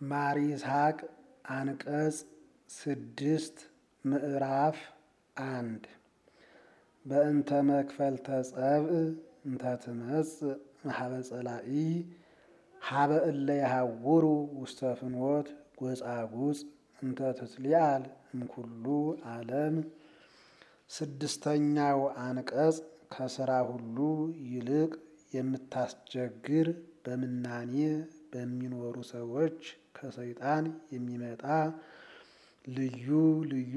ማር ይስሐቅ አንቀጽ 6 ምዕራፍ 1 በእንተ መክፈልተ ጸብእ እንተ ትመጽእ እምኀበ ጸላኢ ሀበ እለ ይሐውሩ ውስተ ፍኖት ጐጻጉጽ እንተ ትትሊዓል እምኩሉ ዓለም። ስድስተኛው አንቀጽ ከሥራ ሁሉ ይልቅ የምታስቸግር በምናኔ በሚኖሩ ሰዎች ከሰይጣን የሚመጣ ልዩ ልዩ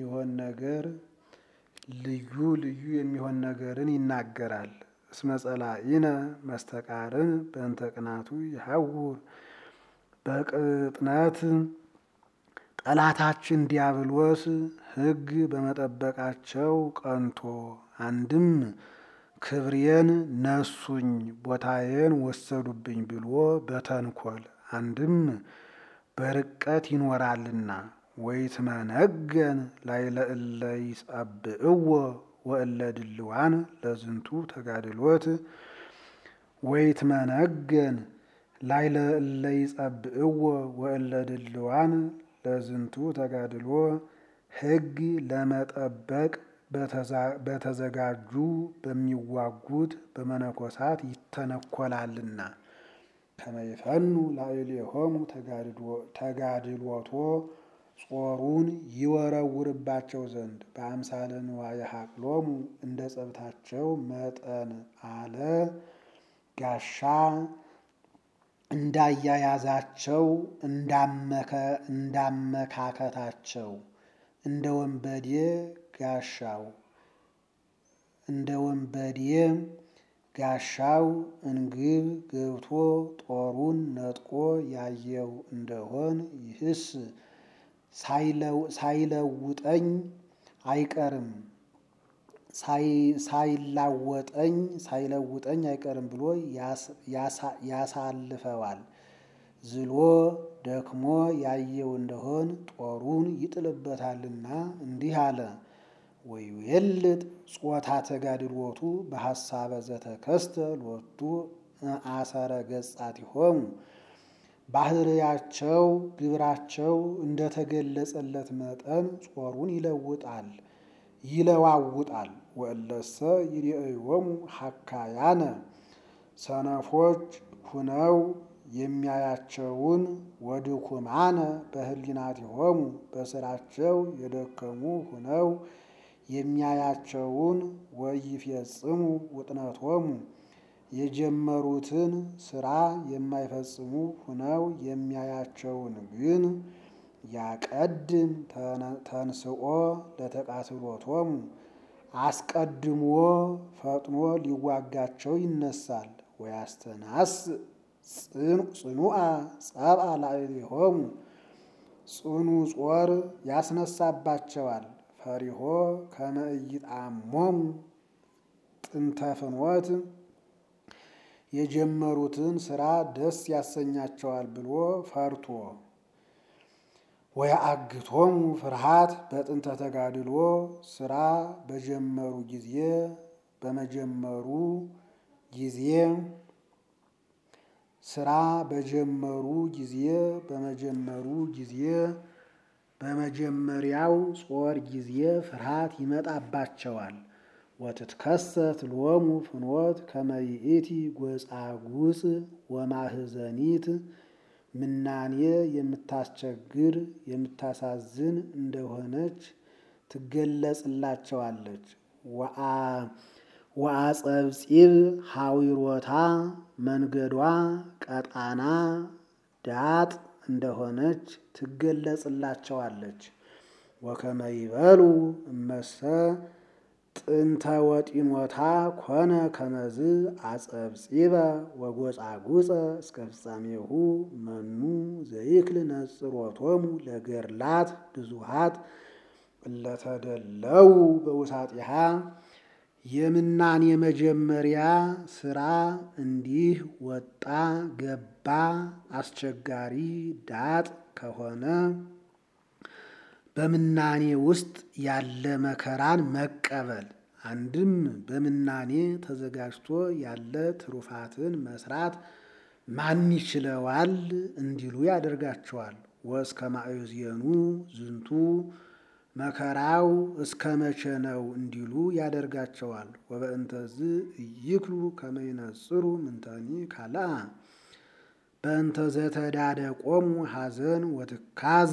የሚሆን ነገርን ይናገራል። እስመ ጸላኢነ መስተቃርን በእንተ ቅናቱ ይሐውር። በቅጥነት ጠላታችን ዲያብሎስ ሕግ በመጠበቃቸው ቀንቶ አንድም ክብሬን ነሱኝ ቦታዬን ወሰዱብኝ ብሎ በተንኰል አንድም በርቀት ይኖራልና። ወይትመነገን ላዕለ እለ ይጸብእዎ ወእለ ድልዋን ለዝንቱ ተጋድሎት። ወይትመነገን ላዕለ እለ ይጸብእዎ ወእለ ድልዋን ለዝንቱ ተጋድሎ ሕግ ለመጠበቅ በተዘጋጁ በሚዋጉት በመነኮሳት ይተነኰላልና። ከመ ይፈኑ ላዕሌሆሙ ተጋድሎቶ ጾሩን ይወረውርባቸው ዘንድ በአምሳለ ንዋየ ሐቅሎሙ እንደ ጸብታቸው መጠን አለ። ጋሻ እንዳያያዛቸው እንዳመካከታቸው እንደ ወንበዴ ጋሻው እንግብ ገብቶ ጦሩን ነጥቆ ያየው እንደሆን ይህስ ሳይለውጠኝ አይቀርም አይቀርም ብሎ ያሳልፈዋል። ዝሎ ደክሞ ያየው እንደሆን ጦሩን ይጥልበታልና እንዲህ አለ። ወይዌልጥ ጾታ ተጋድሎቱ በሐሳበ ዘተከስተ ሎቱ አሰረ ገጻቲሆሙ። ባህርያቸው ግብራቸው እንደተገለጸለት መጠን ጾሩን ይለዋውጣል። ወእለሰ ይሬእዮሙ ሐካያነ ሰነፎች ሁነው የሚያያቸውን ወድኩማነ በህሊናቲሆሙ በስራቸው የደከሙ ሁነው የሚያያቸውን ወይፌጽሙ ውጥነቶሙ የጀመሩትን ስራ የማይፈጽሙ ሁነው የሚያያቸውን ግን ያቀድም ተንስኦ ለተቃትሎቶሙ አስቀድሞ ፈጥኖ ሊዋጋቸው ይነሳል። ወያስተናስ ጽኑአ ጸብአ ላዕሌሆሙ ጽኑ ጾር ያስነሳባቸዋል። ፈሪሆ ከመ ኢይጣሞሙ ጥንተ ፍኖት የጀመሩትን ስራ ደስ ያሰኛቸዋል ብሎ ፈርቶ። ወያአግቶሙ ፍርሃት በጥንተ ተጋድሎ ስራ በጀመሩ ጊዜ በመጀመሪያው ጾር ጊዜ ፍርሃት ይመጣባቸዋል። ወትትከሰት ሎሙ ፍኖት ከመ ይእቲ ጐጻጉጽ ወማህዘኒት ምናኔ የምታስቸግር የምታሳዝን እንደሆነች ትገለጽላቸዋለች። ወአጸብጺብ ሐዊሮታ መንገዷ ቀጣና ዳጥ እንደሆነች ትገለጽላቸዋለች። ወከመ ይበሉ እመሰ ጥንተ ወጢሞታ ኮነ ከመዝ አጸብጺበ ወጐጻጉጸ እስከ ፍጻሜሁ መኑ ዘይክል ነጽሮቶሙ ለገድላት ብዙኃት እለተደለው በውሳጢሃ። የምናኔ መጀመሪያ ስራ እንዲህ ወጣ ገባ አስቸጋሪ ዳጥ ከሆነ በምናኔ ውስጥ ያለ መከራን መቀበል አንድም በምናኔ ተዘጋጅቶ ያለ ትሩፋትን መስራት ማን ይችለዋል እንዲሉ ያደርጋቸዋል። ወእስከ ማእዜኑ ዝንቱ መከራው እስከ መቼ ነው እንዲሉ ያደርጋቸዋል። ወበእንተዝ ኢይክሉ ከመ ይነጽሩ ምንተኒ ካልአ በእንተ ዘተዳደቆሙ ሐዘን ወትካዝ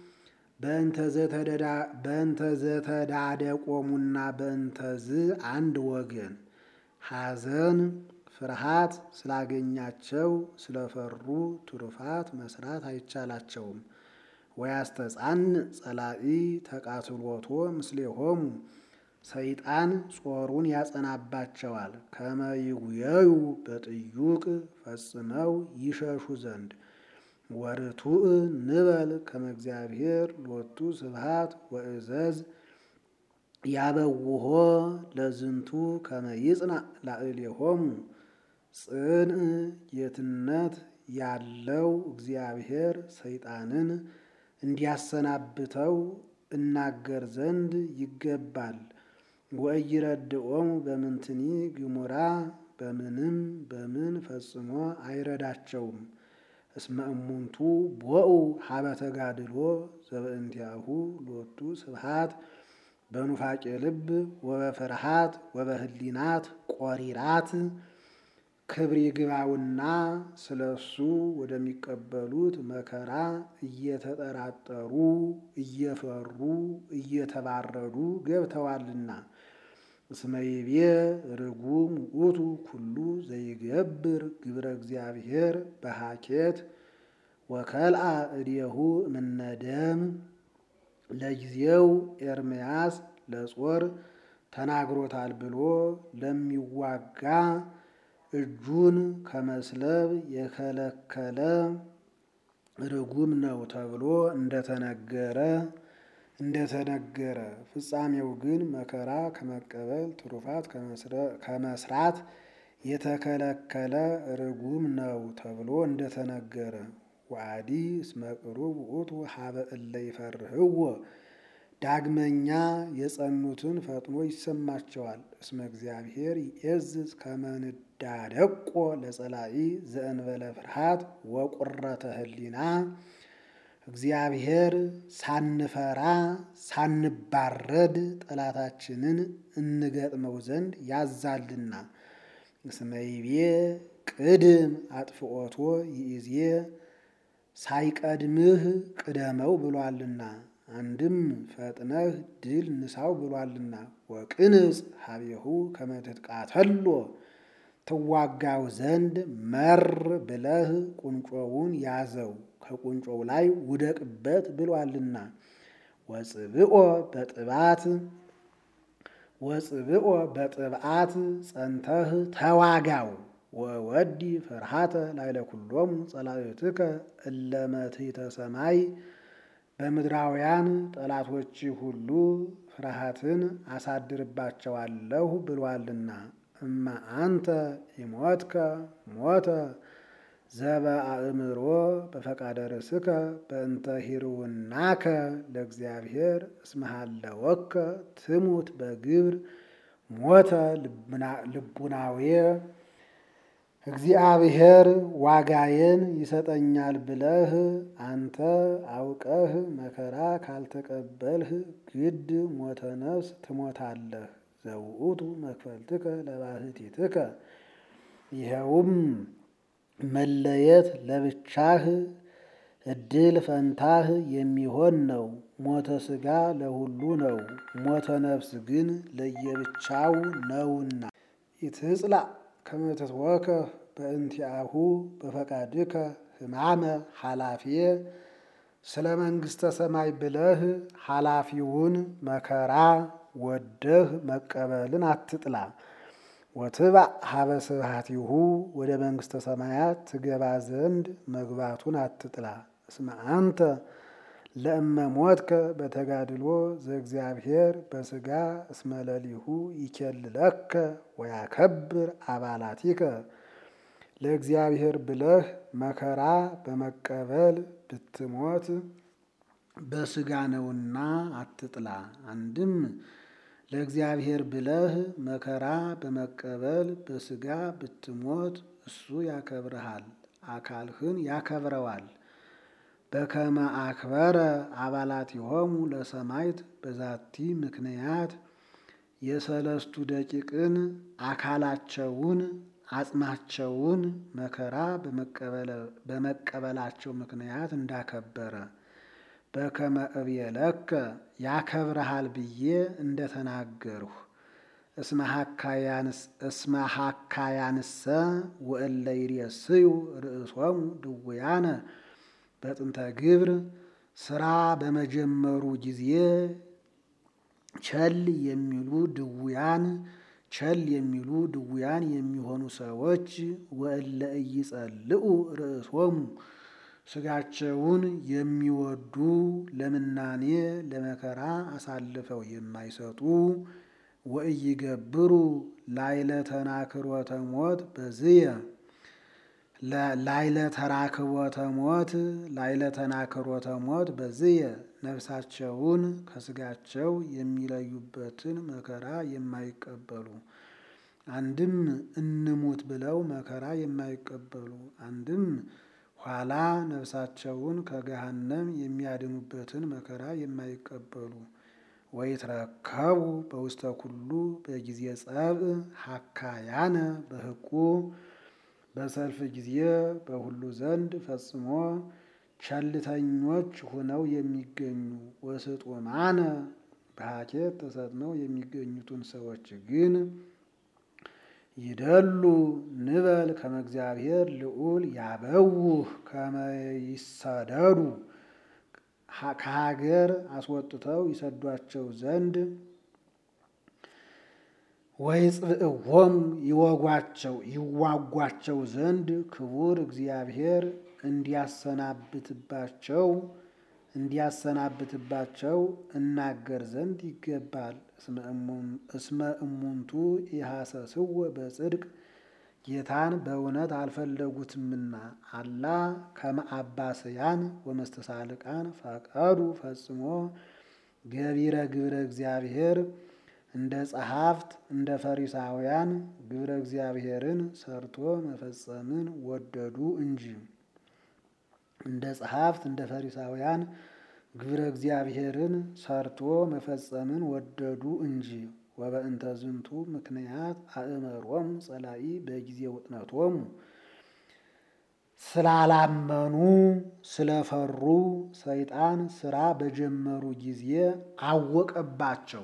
በእንተ ዘተዳደቆሙና በእንተዝ አንድ ወገን ሐዘን ፍርሃት ስላገኛቸው ስለፈሩ ትሩፋት መስራት አይቻላቸውም። ወያስተጻን ጸላኢ ተቃትሎቶ ምስሌሆሙ ሰይጣን ጾሩን ያጸናባቸዋል። ከመ ይጉየዩ በጥዩቅ ፈጽመው ይሸሹ ዘንድ። ወርቱዕ ንበል ከመ እግዚአብሔር ሎቱ ስብሐት ወእዘዝ ያበውሆ ለዝንቱ ከመ ይጽናዕ ላዕሌሆሙ ጽንዕ ጌትነት ያለው እግዚአብሔር ሰይጣንን እንዲያሰናብተው እናገር ዘንድ ይገባል። ወኢይረድኦሙ በምንትኒ ግሙራ በምንም በምን ፈጽሞ አይረዳቸውም። እስመ እሙንቱ ቦኡ ሀበ ተጋድሎ ዘበእንቲአሁ ሎቱ ስብሐት በኑፋቄ ልብ ወበፍርሃት ወበህሊናት ቆሪራት ክብር ይግባውና ስለሱ ወደሚቀበሉት መከራ እየተጠራጠሩ እየፈሩ እየተባረዱ ገብተዋልና። እስመ ይቤ ርጉም ውእቱ ኩሉ ዘይገብር ግብረ እግዚአብሔር በሃኬት ወከልአ እዴሁ እምነ ደም። ለጊዜው ኤርምያስ ለጾር ተናግሮታል ብሎ ለሚዋጋ እጁን ከመስለብ የከለከለ ርጉም ነው ተብሎ እንደተነገረ ፍጻሜው ግን መከራ ከመቀበል ትሩፋት ከመስራት የተከለከለ ርጉም ነው ተብሎ እንደተነገረ። ወአዲ እስመ ቅሩብ ውእቱ ሀበ እለ ይፈርህዎ ዳግመኛ የጸኑትን ፈጥኖ ይሰማቸዋል። እስመ እግዚአብሔር ይዔዝዝ ከመ ንዳደቆ ለጸላኢ ዘእንበለ ፍርሃት ወቁረተ ህሊና። እግዚአብሔር ሳንፈራ ሳንባረድ ጠላታችንን እንገጥመው ዘንድ ያዛልና። እስመ ይቤ ቅድም አጥፍኦቶ ይእዜ ሳይቀድምህ ቅደመው ብሏልና። አንድም ፈጥነህ ድል ንሳው ብሏልና። ወቅንጽ ሀቤሁ ከመ ትትቃተሎ ትዋጋው ዘንድ መር ብለህ ቁንጮውን ያዘው ከቁንጮው ላይ ውደቅበት ብሏልና። ወጽብኦ በጥብዓት ጸንተህ ተዋጋው። ወወዲ ፍርሃተ ላዕለ ኩሎሙ ጸላእትከ እለ መትሕተ ሰማይ በምድራውያን ጠላቶች ሁሉ ፍርሃትን አሳድርባቸዋለሁ ብሏልና። እማ አንተ ኢሞትከ ሞተ ዘበአእምሮ በፈቃደ ርእስከ በእንተ ሂርውናከ ለእግዚአብሔር እስመ ሀለወከ ትሙት በግብር ሞተ ልቡናዌ። እግዚአብሔር ዋጋዬን ይሰጠኛል ብለህ አንተ አውቀህ መከራ ካልተቀበልህ ግድ ሞተ ነፍስ ትሞታለህ። ዘውእቱ መክፈልትከ ለባህቲትከ ይኸውም መለየት ለብቻህ እድል ፈንታህ የሚሆን ነው። ሞተ ሥጋ ለሁሉ ነው፣ ሞተ ነፍስ ግን ለየብቻው ነውና። ኢትጽላእ ከመ ትትወከፍ በእንቲአሁ በፈቃድከ ሕማመ ኃላፊየ ስለ መንግሥተ ሰማይ ብለህ ኃላፊውን መከራ ወደህ መቀበልን አትጥላ። ወትባእ ሀበ ስብሐቲሁ ወደ መንግሥተ ሰማያት ትገባ ዘንድ መግባቱን አትጥላ። እስመ አንተ ለእመ ሞትከ በተጋድሎ ዘእግዚአብሔር በሥጋ እስመ ለሊሁ ይኬልለከ ወያከብር አባላቲከ። ለእግዚአብሔር ብለህ መከራ በመቀበል ብትሞት በሥጋ ነውና አትጥላ። አንድም ለእግዚአብሔር ብለህ መከራ በመቀበል በሥጋ ብትሞት እሱ ያከብርሃል። አካልህን ያከብረዋል። በከመ አክበረ አባላቲሆሙ ለሰማዕት በዛቲ ምክንያት የሰለስቱ ደቂቅን አካላቸውን አጽማቸውን መከራ በመቀበላቸው ምክንያት እንዳከበረ በከመ እብየለከ ያከብረሃል ብዬ እንደተናገርሁ እስመ ሐካያንሰ ወእለ ይሬስዩ ርእሶሙ ድውያነ በጥንተ ግብር ስራ በመጀመሩ ጊዜ ቸል የሚሉ ድውያን የሚሆኑ ሰዎች ወእለ ኢይጸልኡ ርእሶሙ ስጋቸውን የሚወዱ ለምናኔ ለመከራ አሳልፈው የማይሰጡ ወኢይገብሩ ላዕለ ተናክሮተ ሞት በዝየ ላዕለ ተናክሮተ ሞት በዝየ ነፍሳቸውን ከስጋቸው የሚለዩበትን መከራ የማይቀበሉ አንድም እንሙት ብለው መከራ የማይቀበሉ አንድም ኋላ ነፍሳቸውን ከገሃነም የሚያድኑበትን መከራ የማይቀበሉ ወይትረከቡ በውስተ ኩሉ በጊዜ ጸብእ ሐካያነ በሕቁ በሰልፍ ጊዜ በሁሉ ዘንድ ፈጽሞ ቸልተኞች ሆነው የሚገኙ ወስጡማነ በሐኬት ተሰጥመው የሚገኙትን ሰዎች ግን ይደሉ ንበል ከመ እግዚአብሔር ልዑል ያበውህ ከመ ይሰደዱ ከሀገር አስወጥተው ይሰዷቸው ዘንድ ወይጽብዕዎሙ ይዋጓቸው ዘንድ ክቡር እግዚአብሔር እንዲያሰናብትባቸው እናገር ዘንድ ይገባል። እስመ እሙንቱ ኢሐሰስዎ በጽድቅ ጌታን በእውነት አልፈለጉትምና አላ ከመ አባስያን ወመስተሳልቃን ፈቀዱ ፈጽሞ ገቢረ ግብረ እግዚአብሔር እንደ ጸሐፍት እንደ ፈሪሳውያን ግብረ እግዚአብሔርን ሰርቶ መፈጸምን ወደዱ እንጂ። እንደ ጸሐፍት እንደ ፈሪሳውያን ግብረ እግዚአብሔርን ሰርቶ መፈጸምን ወደዱ እንጂ። ወበእንተ ዝንቱ ምክንያት አእመሮሙ ጸላኢ በጊዜ ውጥነቶሙ ስላላመኑ ስለፈሩ ሰይጣን ስራ በጀመሩ ጊዜ አወቀባቸው።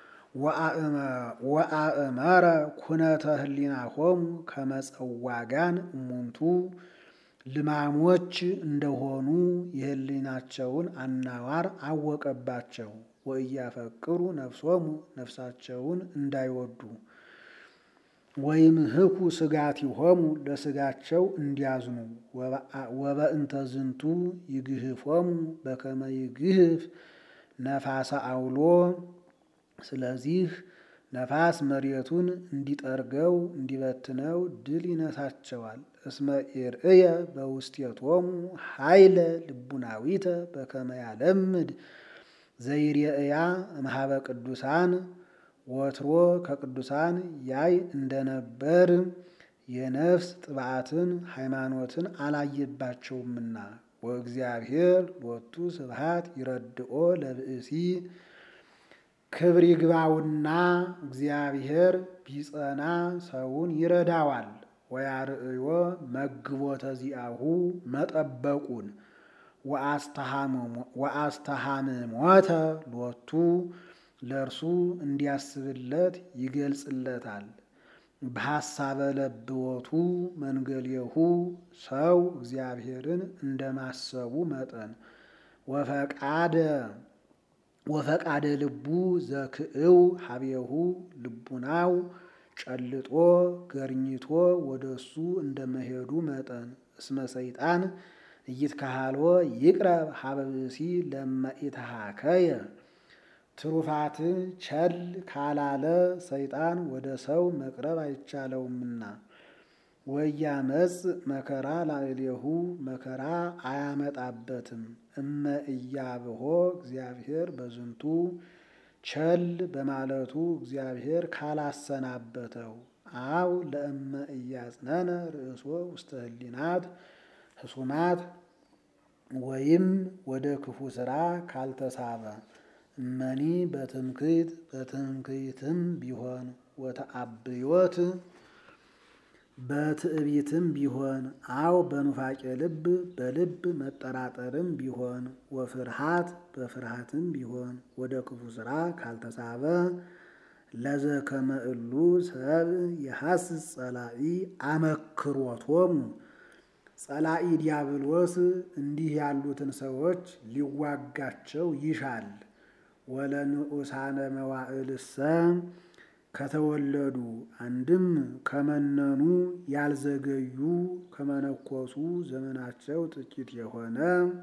ወአእመረ ኩነተ ህሊናሆሙ ከመ ጸዋጋን እሙንቱ ልማሞች እንደሆኑ የህሊናቸውን አናዋር አወቀባቸው። ወኢያፈቅሩ ነፍሶሙ ነፍሳቸውን እንዳይወዱ ወይምህኩ ስጋቲሆሙ ለስጋቸው እንዲያዝኑ ወበእንተ ዝንቱ ይግህፎሙ በከመ ይግህፍ ነፋሰ አውሎ ስለዚህ ነፋስ መሬቱን እንዲጠርገው እንዲበትነው ድል ይነሳቸዋል። እስመ ኢርእየ በውስቴቶሙ ኃይለ ልቡናዊተ በከመ ያለምድ ዘይሬእያ እምኀበ ቅዱሳን ወትሮ ከቅዱሳን ያይ እንደነበር የነፍስ ጥብዓትን ሃይማኖትን አላየባቸውምና። ወእግዚአብሔር ሎቱ ስብሐት ይረድኦ ለብእሲ ክብር ይግባውና እግዚአብሔር ቢጸና ሰውን ይረዳዋል። ወያርእዮ መግቦተ ዚአሁ መጠበቁን ወአስተሃምሞተ ሎቱ ለእርሱ እንዲያስብለት ይገልጽለታል። በሐሳበ ለብዎቱ መንገሌሁ ሰው እግዚአብሔርን እንደማሰቡ መጠን ወፈቃደ ልቡ ዘክእው ሀቤሁ ልቡናው ጨልጦ ገርኝቶ ወደሱ እንደመሄዱ መጠን እስመ ሰይጣን ኢይትከሃልዎ ይቅረብ ሀበ ብእሲ ለመ ኢተሃከየ ትሩፋትን ቸል ካላለ ሰይጣን ወደ ሰው መቅረብ አይቻለውምና። ወያመጽ መከራ ላዕሌሁ መከራ አያመጣበትም። እመ ኢያብሆ እግዚአብሔር በዝንቱ ቸል በማለቱ እግዚአብሔር ካላሰናበተው። አው ለእመ ኢያጽነነ ርእሶ ውስተ ህሊናት ህሱማት ወይም ወደ ክፉ ሥራ ካልተሳበ እመኒ በትምክህትም ቢሆን ወተአብዮት በትዕቢትም ቢሆን አው በኑፋቄ ልብ በልብ መጠራጠርም ቢሆን ወፍርሃት በፍርሃትም ቢሆን ወደ ክፉ ሥራ ካልተሳበ ለዘከመ እሉ ሰብ የሐስስ ጸላኢ አመክሮቶሙ ጸላኢ ዲያብሎስ እንዲህ ያሉትን ሰዎች ሊዋጋቸው ይሻል። ወለንዑሳነ መዋዕልሰ ከተወለዱ አንድም ከመነኑ ያልዘገዩ ከመነኮሱ ዘመናቸው ጥቂት የሆነ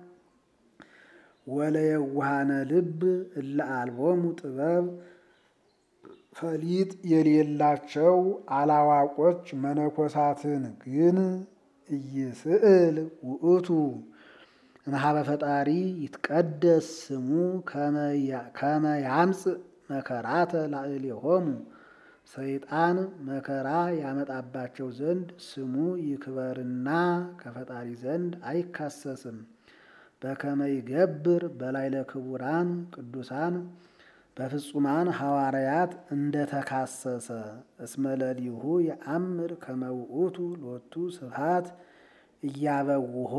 ወለየዋሃነ ልብ እለ አልቦሙ ጥበብ ፈሊጥ የሌላቸው አላዋቆች መነኮሳትን ግን ኢይስእል ውእቱ እምኀበ ፈጣሪ ይትቀደስ ስሙ ከመ ያምጽእ መከራተ ላዕሌሆሙ ሰይጣን መከራ ያመጣባቸው ዘንድ ስሙ ይክበርና ከፈጣሪ ዘንድ አይካሰስም። በከመ ይገብር በላዕለ ክቡራን ቅዱሳን በፍጹማን ሐዋርያት እንደተካሰሰ እስመ ለሊሁ የአምር ከመ ውእቱ ሎቱ ስብሐት እያበውሆ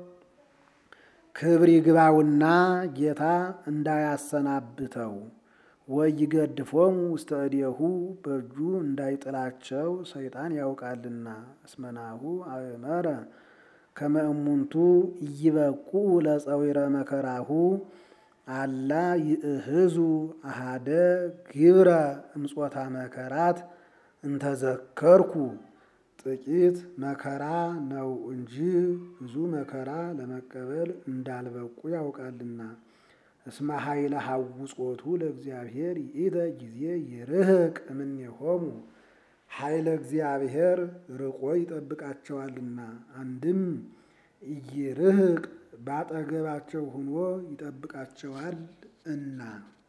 ክብር ይግባውና ጌታ እንዳያሰናብተው ወይገድፎሙ ውስተ እዴሁ በእጁ እንዳይጥላቸው ሰይጣን ያውቃልና። እስመናሁ አእመረ ከመ እሙንቱ ኢይበቁ ለፀዊረ መከራሁ አላ ይእህዙ አሃደ ግብረ እምጾታ መከራት እንተዘከርኩ ጥቂት መከራ ነው እንጂ ብዙ መከራ ለመቀበል እንዳልበቁ ያውቃልና። እስመ ኃይለ ሐውጾቱ ለእግዚአብሔር ይእተ ጊዜ ይርህቅ እምኔሆሙ ኃይለ እግዚአብሔር ርቆ ይጠብቃቸዋልና። አንድም ኢይርህቅ ባጠገባቸው ሆኖ ይጠብቃቸዋል እና